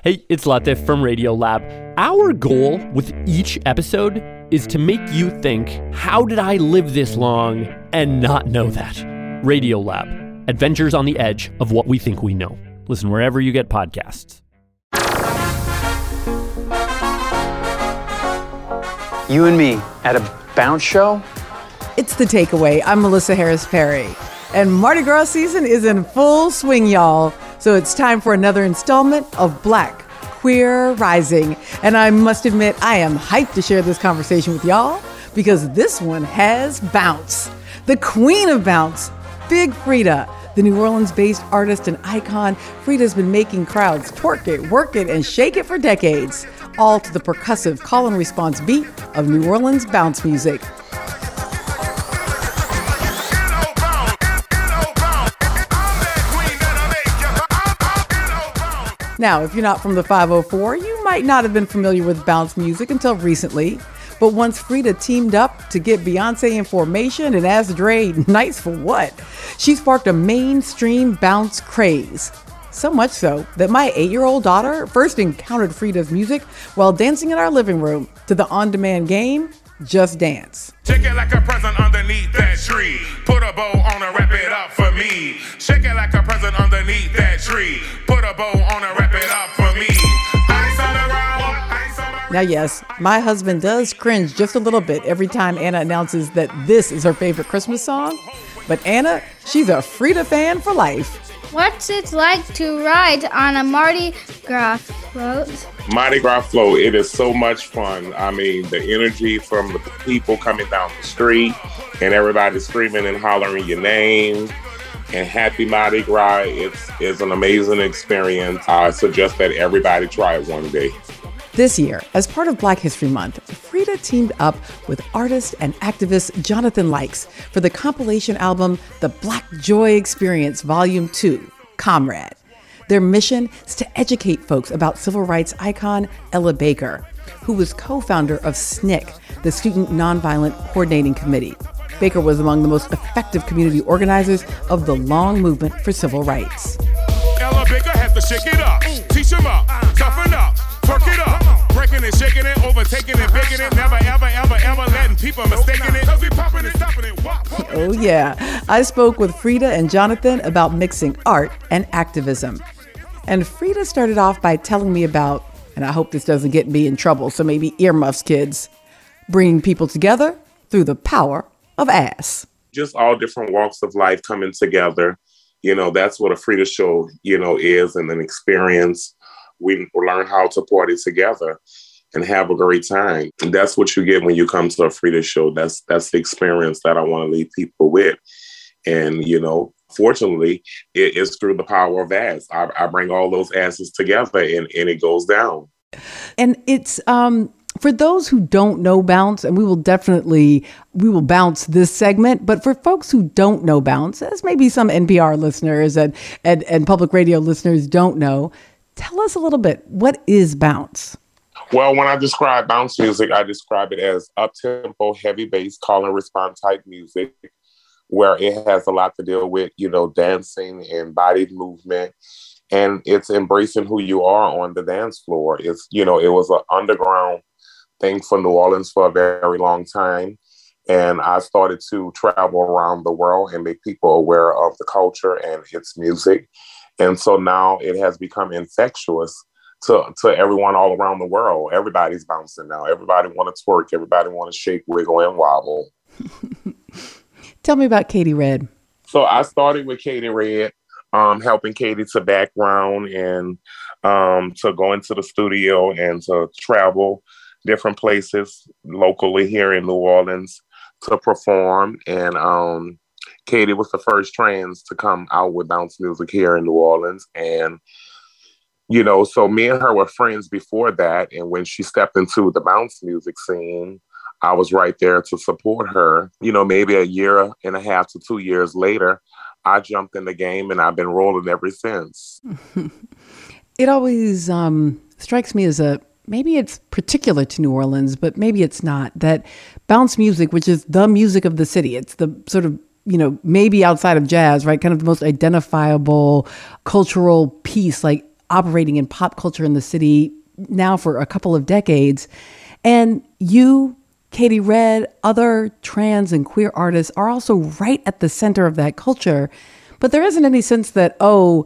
Hey, it's Latif from Radiolab. Our goal with each episode is to make you think, how did I live this long and not know that? Radiolab, adventures on the edge of what we think we know. Listen wherever you get podcasts. You and me at a bounce show? It's The Takeaway. I'm Melissa Harris Perry. And Mardi Gras season is in full swing, y'all. So it's time for another installment of Black Queer Rising. And I must admit, I am hyped to share this conversation with y'all because this one has bounce. The queen of bounce, Big Freedia. The New Orleans-based artist and icon, Freedia's been making crowds twerk it, work it, and shake it for decades, all to the percussive call and response beat of New Orleans bounce music. Now, if you're not from the 504, you might not have been familiar with bounce music until recently. But once Freedia teamed up to get Beyonce in formation and asked Dre, nice for what? She sparked a mainstream bounce craze. So much so that my 8-year-old daughter first encountered Freedia's music while dancing in our living room to the on-demand game, Just Dance. Shake it like a present underneath that tree. Put a bow on and wrap it up for me. Shake it like a present underneath that tree. Put a bow on and wrap it up for me. Ice on the ground. Now, yes, my husband does cringe just a little bit every time Anna announces that this is her favorite Christmas song. But Anna, she's a Freedia fan for life. What's it like to ride on a Mardi Gras float? Mardi Gras float, it is so much fun. I mean, the energy from the people coming down the street and everybody screaming and hollering your name and happy Mardi Gras, it's an amazing experience. I suggest that everybody try it one day. This year, as part of Black History Month, Freedia teamed up with artist and activist Jonathan Likes for the compilation album The Black Joy Experience Volume 2, Comrade. Their mission is to educate folks about civil rights icon Ella Baker, who was co-founder of SNCC, the Student Nonviolent Coordinating Committee. Baker was among the most effective community organizers of the long movement for civil rights. Ella Baker has to shake it up, teach them up, toughen up, twerk it up, breaking and shaking it, overtaking and baking it, never, ever, ever, ever letting people mistaking it, cause we popping and stopping it. Oh yeah, I spoke with Freedia and Jonathan about mixing art and activism. And Freedia started off by telling me about, and I hope this doesn't get me in trouble, so maybe earmuffs, kids, bringing people together through the power of ass. Just all different walks of life coming together. You know, that's what a Freedia show, is, and an experience. We learn how to party together and have a great time. And that's what you get when you come to a Freedia show. That's the experience that I want to leave people with. And, fortunately, it is through the power of ass. I bring all those asses together and it goes down. And it's, for those who don't know bounce, and we will bounce this segment, but for folks who don't know bounce, as maybe some NPR listeners and public radio listeners don't know, tell us a little bit, what is bounce? Well, when I describe bounce music, I describe it as up-tempo, heavy bass, call and response type music, where it has a lot to deal with, dancing and body movement. And it's embracing who you are on the dance floor. It's, it was an underground thing for New Orleans for a very long time. And I started to travel around the world and make people aware of the culture and its music. And so now it has become infectious to everyone all around the world. Everybody's bouncing now. Everybody want to twerk. Everybody want to shake, wiggle, and wobble. Tell me about Katie Red. So I started with Katie Red, helping Katie to background and to go into the studio and to travel different places locally here in New Orleans to perform. And Katie was the first trans to come out with bounce music here in New Orleans. And, so me and her were friends before that. And when she stepped into the bounce music scene, I was right there to support her. Maybe a year and a half to 2 years later, I jumped in the game and I've been rolling ever since. It always strikes me as maybe it's particular to New Orleans, but maybe it's not, that bounce music, which is the music of the city, it's the sort of, maybe outside of jazz, right? Kind of the most identifiable cultural piece. Like operating in pop culture in the city now for a couple of decades. And you, Katie Red, other trans and queer artists are also right at the center of that culture. But there isn't any sense that,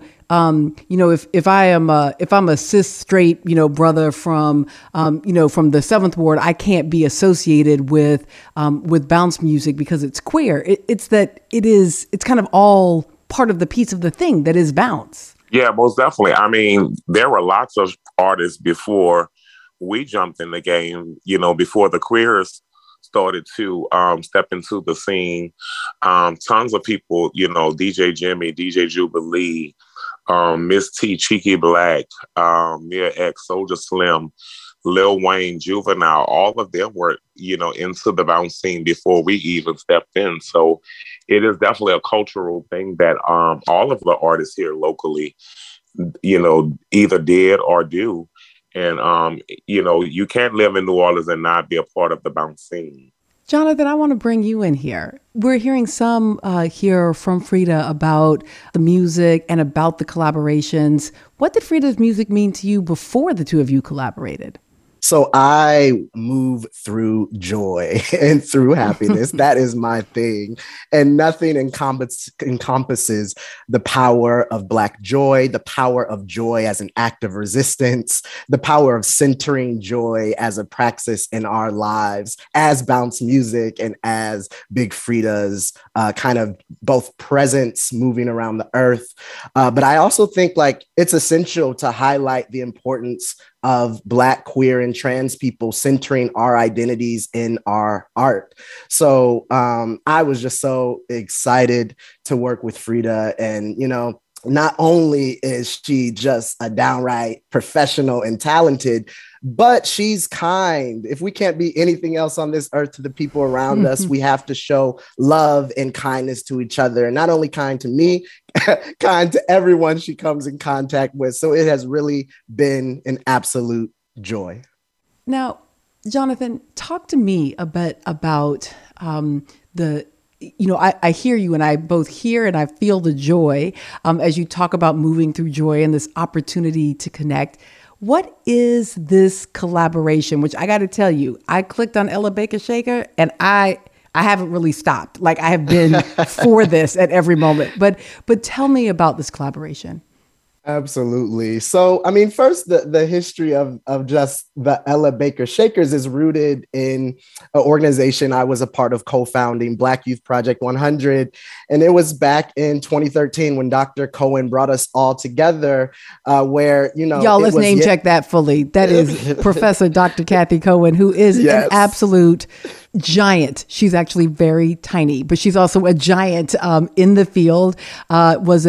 if I'm a cis straight, brother from the Seventh Ward, I can't be associated with bounce music because it's queer. It's kind of all part of the piece of the thing that is bounce. Yeah, most definitely. I mean, there were lots of artists before we jumped in the game, before the queers started to step into the scene. Tons of people, DJ Jimmy, DJ Jubilee, Miss T, Cheeky Black, Mia X, Soulja Slim, Lil Wayne, Juvenile, all of them were, into the bounce scene before we even stepped in. So it is definitely a cultural thing that all of the artists here locally, either did or do. And, you can't live in New Orleans and not be a part of the bounce scene. Jonathan, I want to bring you in here. We're hearing some here from Frida about the music and about the collaborations. What did Frida's music mean to you before the two of you collaborated? So I move through joy and through happiness. That is my thing. And nothing encompasses the power of Black joy, the power of joy as an act of resistance, the power of centering joy as a praxis in our lives as bounce music and as Big Frida's kind of both presence moving around the earth. But I also think it's essential to highlight the importance of Black, queer, and trans people centering our identities in our art. So I was just so excited to work with Frida. And, not only is she just a downright professional and talented, but she's kind. If we can't be anything else on this earth to the people around us, we have to show love and kindness to each other. And not only kind to me, kind to everyone she comes in contact with. So it has really been an absolute joy. Now, Jonathan, talk to me a bit about I hear you, and I both hear and I feel the joy as you talk about moving through joy and this opportunity to connect. What is this collaboration? Which I got to tell you, I clicked on Ella Baker Shaker and I haven't really stopped. I have been for this at every moment. But tell me about this collaboration. Absolutely. So, I mean, first, the history of just the Ella Baker Shakers is rooted in an organization I was a part of co-founding, Black Youth Project 100. And it was back in 2013 when Dr. Cohen brought us all together where, Y'all, let's name check that fully. That is Professor Dr. Kathy Cohen, who is an absolute giant. She's actually very tiny, but she's also a giant in the field. Was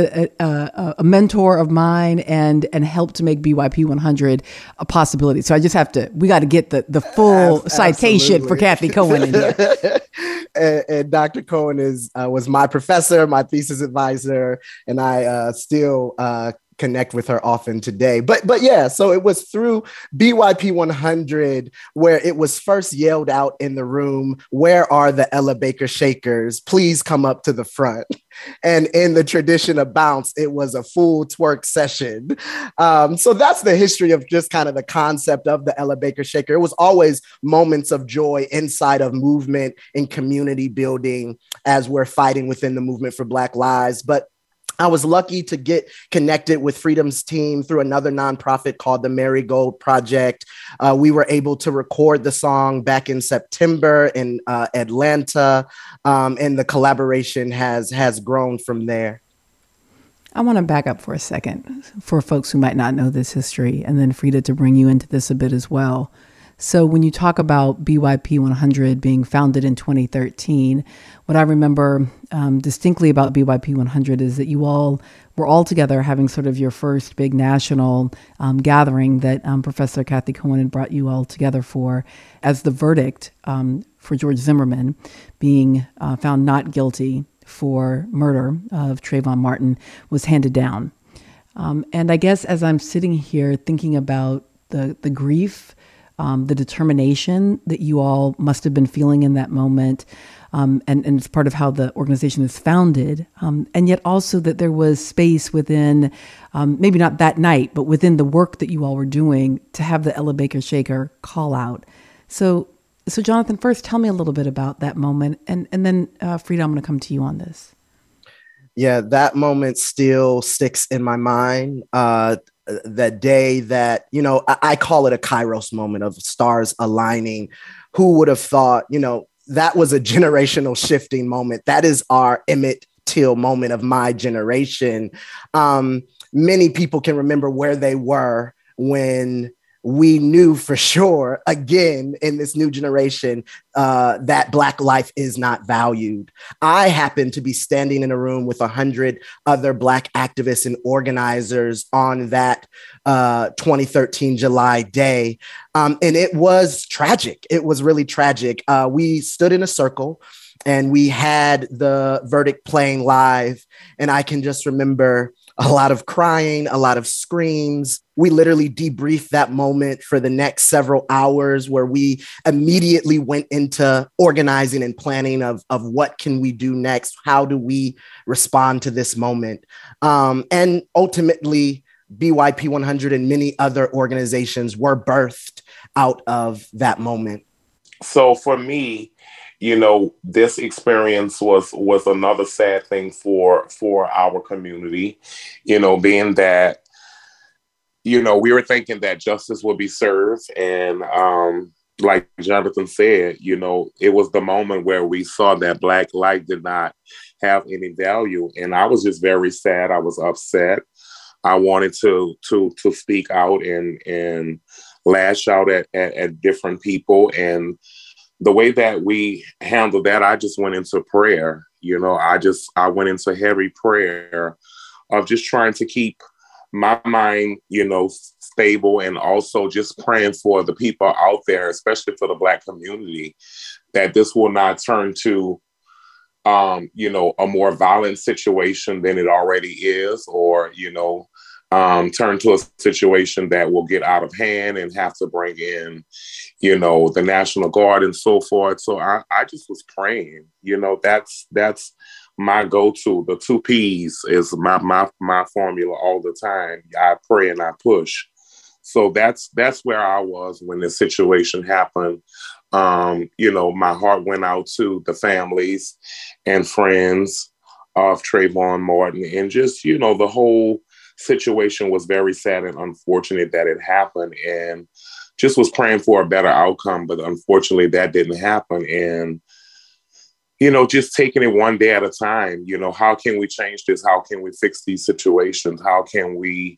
a mentor of mine and helped to make BYP 100 a possibility. So we got to get the full citation for Kathy Cohen in here. and Dr. Cohen was my professor, my thesis advisor, and I still connect with her often today. But yeah, so it was through BYP 100 where it was first yelled out in the room, "Where are the Ella Baker Shakers? Please come up to the front." And in the tradition of bounce, it was a full twerk session. So that's the history of just kind of the concept of the Ella Baker Shaker. It was always moments of joy inside of movement and community building as we're fighting within the movement for Black lives. But I was lucky to get connected with Freedom's team through another nonprofit called the Marigold Project. We were able to record the song back in September in Atlanta, and the collaboration has grown from there. I want to back up for a second for folks who might not know this history, and then Frida to bring you into this a bit as well. So when you talk about BYP 100 being founded in 2013, what I remember distinctly about BYP 100 is that you all were all together having sort of your first big national gathering that Professor Kathy Cohen had brought you all together for, as the verdict for George Zimmerman being found not guilty for murder of Trayvon Martin was handed down. And I guess as I'm sitting here thinking about the grief, the determination that you all must have been feeling in that moment, and it's part of how the organization is founded, and yet also that there was space within, maybe not that night, but within the work that you all were doing to have the Ella Baker Shaker call out. So Jonathan, first tell me a little bit about that moment, and then Frida, I'm going to come to you on this. Yeah, that moment still sticks in my mind. That day that, I call it a Kairos moment of stars aligning. Who would have thought, that was a generational shifting moment. That is our Emmett Till moment of my generation. Many people can remember where they were when we knew for sure, again, in this new generation, that Black life is not valued. I happened to be standing in a room with 100 other Black activists and organizers on that 2013 July day. And it was tragic. It was really tragic. We stood in a circle and we had the verdict playing live. And I can just remember a lot of crying, a lot of screams. We literally debriefed that moment for the next several hours, where we immediately went into organizing and planning of what can we do next? How do we respond to this moment? And ultimately, BYP 100 and many other organizations were birthed out of that moment. So for me, this experience was another sad thing for our community, being that, we were thinking that justice would be served. And like Jonathan said, it was the moment where we saw that Black life did not have any value. And I was just very sad. I was upset. I wanted to speak out and lash out at different people. And the way that we handled that, I just went into prayer. I went into heavy prayer of just trying to keep my mind, stable, and also just praying for the people out there, especially for the Black community, that this will not turn to, a more violent situation than it already is, or, turn to a situation that will get out of hand and have to bring in, the National Guard and so forth. So I just was praying, that's my go-to. The 2 P's is my formula all the time. I pray and I push. So that's where I was when this situation happened. My heart went out to the families and friends of Trayvon Martin, and just, the whole situation was very sad and unfortunate that it happened, and just was praying for a better outcome. But unfortunately that didn't happen. And, just taking it one day at a time, how can we change this? How can we fix these situations? How can we,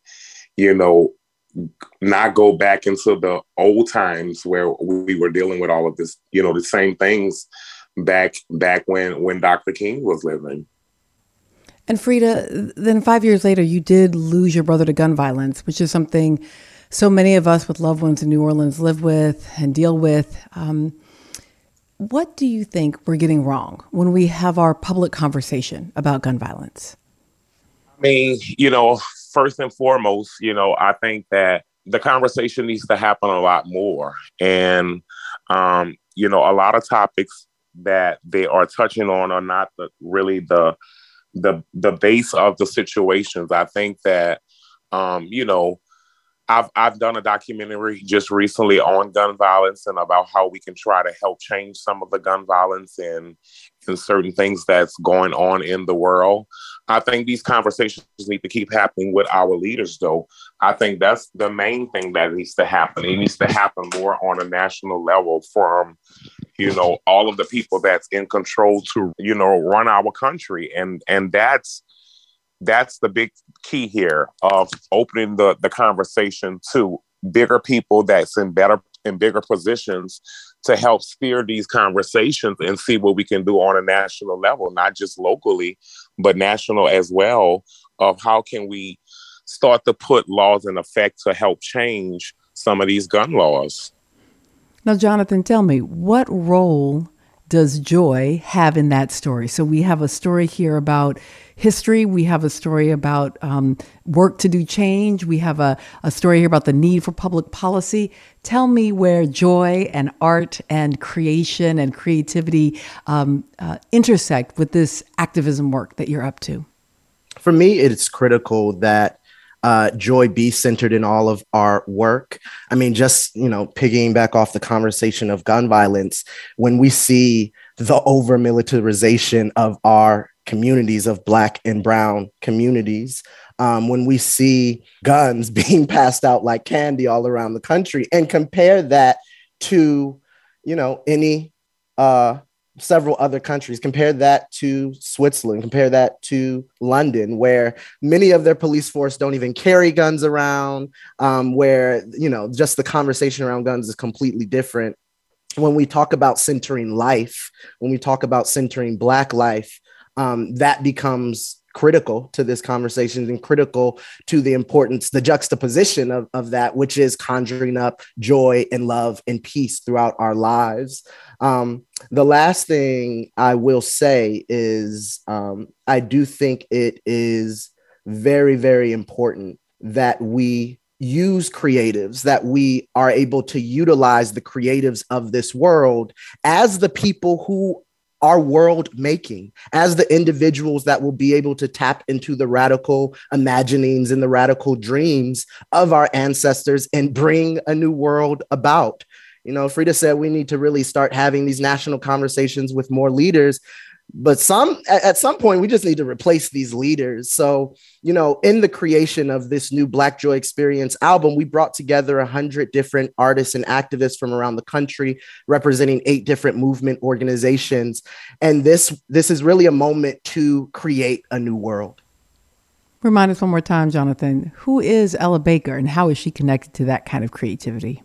not go back into the old times where we were dealing with all of this, the same things back when Dr. King was living. And Frida, then 5 years later, you did lose your brother to gun violence, which is something so many of us with loved ones in New Orleans live with and deal with. What do you think we're getting wrong when we have our public conversation about gun violence? I mean, first and foremost, I think that the conversation needs to happen a lot more. And, a lot of topics that they are touching on are not really the base of the situations. I think that, I've done a documentary just recently on gun violence and about how we can try to help change some of the gun violence and certain things that's going on in the world. I think these conversations need to keep happening with our leaders, though. I think that's the main thing that needs to happen. It needs to happen more on a national level from, all of the people that's in control to, run our country. And that's the big key here of opening the conversation to bigger people that's in bigger positions to help steer these conversations and see what we can do on a national level, not just locally, but national as well, of how can we start to put laws in effect to help change some of these gun laws. Now, Jonathan, tell me, what role does Joy have in that story? So we have a story here about history. We have a story about work to do change. We have a story here about the need for public policy. Tell me where joy and art and creation and creativity intersect with this activism work that you're up to. For me, it's critical that joy be centered in all of our work. I mean, just, piggying back off the conversation of gun violence, when we see the over militarization of our communities, of Black and Brown communities, when we see guns being passed out like candy all around the country, and compare that to, any several other countries, compare that to Switzerland, compare that to London, where many of their police force don't even carry guns around, where, just the conversation around guns is completely different. When we talk about centering life, when we talk about centering Black life, that becomes critical to this conversation and critical to the importance, the juxtaposition of that, which is conjuring up joy and love and peace throughout our lives. The last thing I will say is I do think it is very, very important that we use creatives, that we are able to utilize the creatives of this world as the people who are world making, as the individuals that will be able to tap into the radical imaginings and the radical dreams of our ancestors and bring a new world about. Frida said we need to really start having these national conversations with more leaders, but at some point we just need to replace these leaders. So, in the creation of this new Black Joy Experience album, we brought together 100 different artists and activists from around the country, representing 8 different movement organizations. And this is really a moment to create a new world. Remind us one more time, Jonathan, who is Ella Baker and how is she connected to that kind of creativity?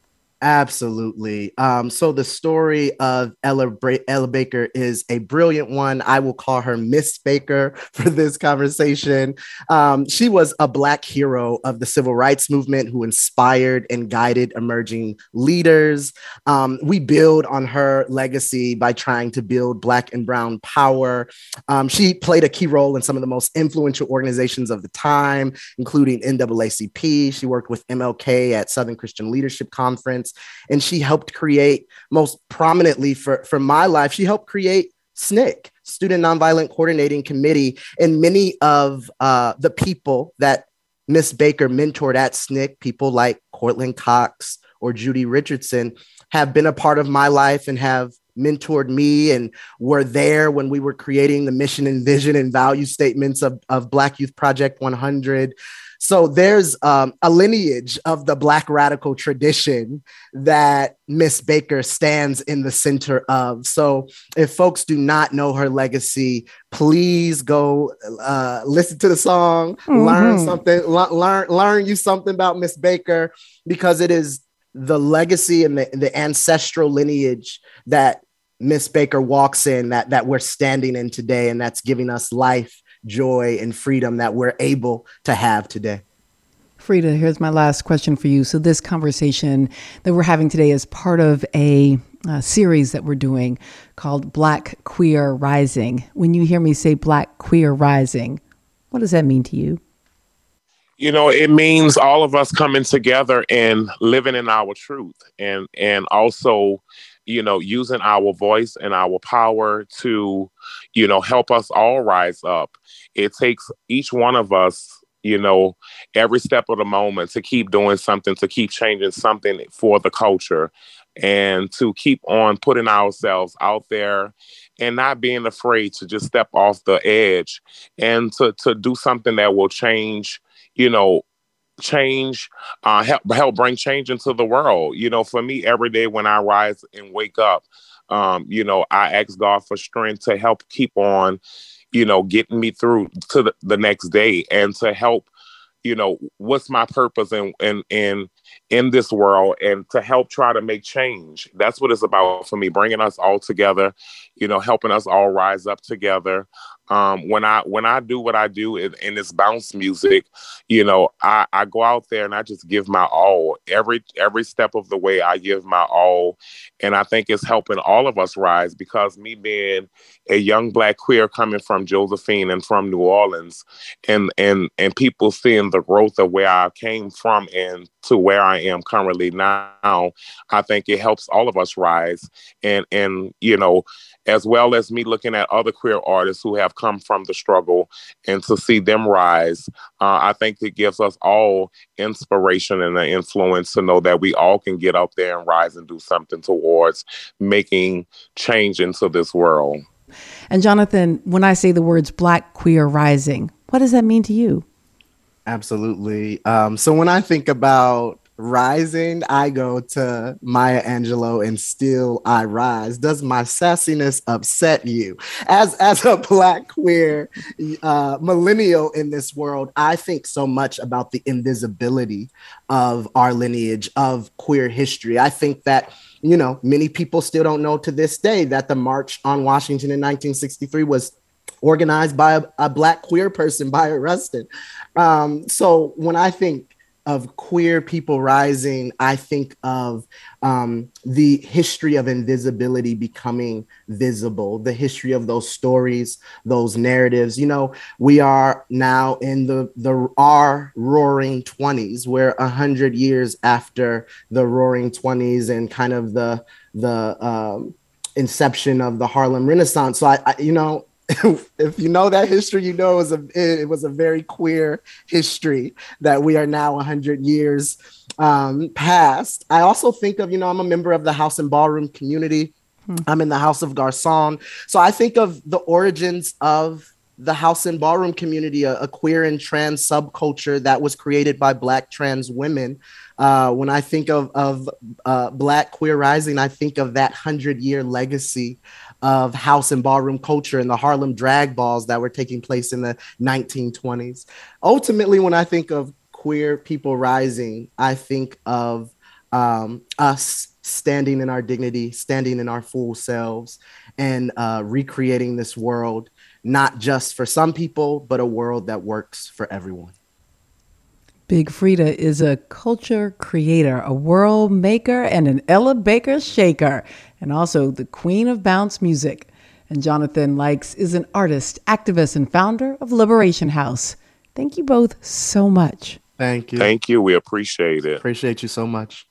Absolutely. So the story of Ella Baker is a brilliant one. I will call her Miss Baker for this conversation. She was a Black hero of the civil rights movement who inspired and guided emerging leaders. We build on her legacy by trying to build Black and Brown power. She played a key role in some of the most influential organizations of the time, including NAACP. She worked with MLK at Southern Christian Leadership Conference. And she helped create, most prominently for my life, she helped create SNCC, Student Nonviolent Coordinating Committee. And many of the people that Miss Baker mentored at SNCC, people like Cortland Cox or Judy Richardson, have been a part of my life and have mentored me and were there when we were creating the mission and vision and value statements of Black Youth Project 100. So there's a lineage of the Black radical tradition that Miss Baker stands in the center of. So if folks do not know her legacy, please go listen to the song, learn something, learn you something about Miss Baker, because it is the legacy and the ancestral lineage that Miss Baker walks in that we're standing in today, and that's giving us life, joy, and freedom that we're able to have today. Frida, here's my last question for you. So this conversation that we're having today is part of a series that we're doing called Black Queer Rising. When you hear me say Black Queer Rising, what does that mean to you? It means all of us coming together and living in our truth, and also, using our voice and our power to, help us all rise up. It takes each one of us, every step of the moment to keep doing something, to keep changing something for the culture, and to keep on putting ourselves out there and not being afraid to just step off the edge and to do something that will change, help bring change into the world. For me, every day when I rise and wake up, I ask God for strength to help keep on, getting me through to the next day, and to help, what's my purpose in this world, and to help try to make change. That's what it's about for me, bringing us all together, helping us all rise up together, When I do what I do in this bounce music, you know, I go out there and I just give my all. Every step of the way, I give my all, and I think it's helping all of us rise, because me being a young Black queer coming from Josephine and from New Orleans, and people seeing the growth of where I came from and to where I am currently now, I think it helps all of us rise, and you know, as well as me looking at other queer artists who have come from the struggle and to see them rise. I think it gives us all inspiration and an influence to know that we all can get up there and rise and do something towards making change into this world. And Jonathan, when I say the words Black queer rising, what does that mean to you? Absolutely. So when I think about rising, I go to Maya Angelou and Still I Rise. Does my sassiness upset you? As a Black queer millennial in this world, I think so much about the invisibility of our lineage, of queer history. I think that, you know, many people still don't know to this day that the March on Washington in 1963 was organized by a Black queer person, Bayard Rustin. So when I think of queer people rising, I think of the history of invisibility becoming visible, the history of those stories, those narratives. You know, we are now in our roaring 20s. We're 100 years after the roaring 20s and kind of the inception of the Harlem Renaissance. So I you know, if you know that history, you know it was a very queer history that we are now 100 years past. I also think of, you know, I'm a member of the house and ballroom community. I'm in the House of Garçon. So I think of the origins of the house and ballroom community, a queer and trans subculture that was created by Black trans women. When I think of Black queer rising, I think of that 100-year legacy of house and ballroom culture and the Harlem drag balls that were taking place in the 1920s. Ultimately, when I think of queer people rising, I think of us standing in our dignity, standing in our full selves, and recreating this world, not just for some people, but a world that works for everyone. Big Freedia is a culture creator, a world maker, and an Ella Baker shaker, and also the queen of bounce music. And Jonathan Likes is an artist, activist, and founder of Liberation House. Thank you both so much. Thank you. Thank you. We appreciate it. Appreciate you so much.